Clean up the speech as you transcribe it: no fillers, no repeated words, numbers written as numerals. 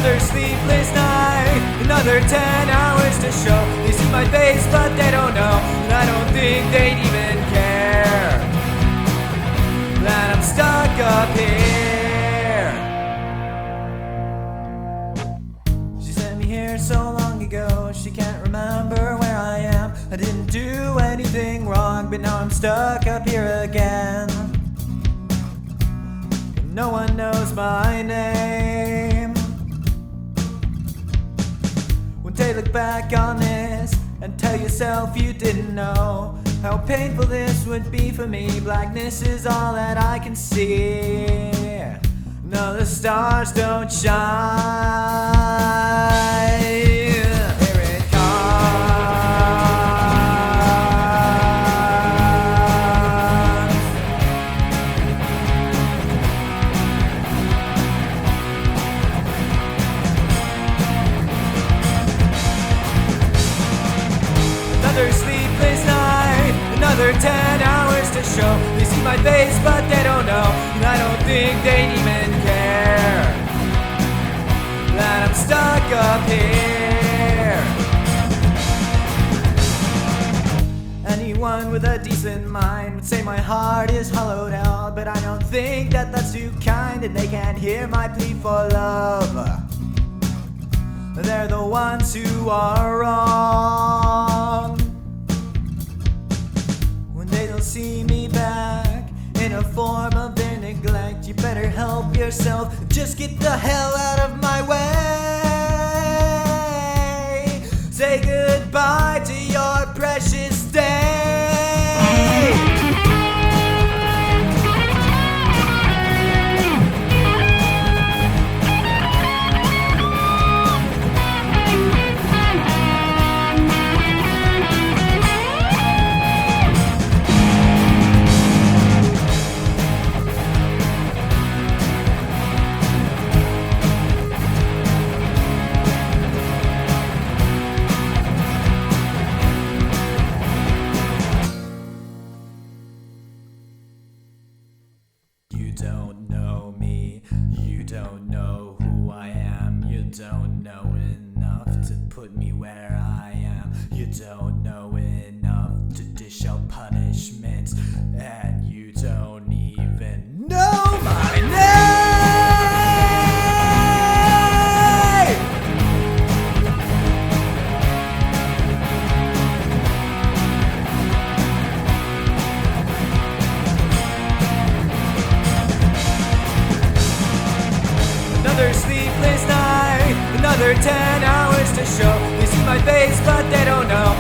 Another sleepless night, another 10 hours to show. They see my face but they don't know, and I don't think they'd even care that I'm stuck up here. She sent me here so long ago, she can't remember where I am. I didn't do anything wrong, but now I'm stuck up here again. And no one knows my name. One day look back on this and tell yourself you didn't know how painful this would be for me. Blackness is all that I can see. No, the stars don't shine. Here it comes. Another sleepless night, another 10 hours to show. They see my face but they don't know, and I don't think they'd even care that I'm stuck up here. Anyone with a decent mind would say my heart is hollowed out, but I don't think that that's too kind, and they can't hear my plea for love. They're the ones who are wrong. When they don't see me back in a form of their neglect, you better help yourself. Just get the hell out of my way. Say goodbye to your precious day. You don't know me, you don't know who I am, you don't know enough to put me where I am, you don't know enough to dish out punishments, and you don't even know my name! Another sleepless night, another 10 hours to show. They see my face but they don't know,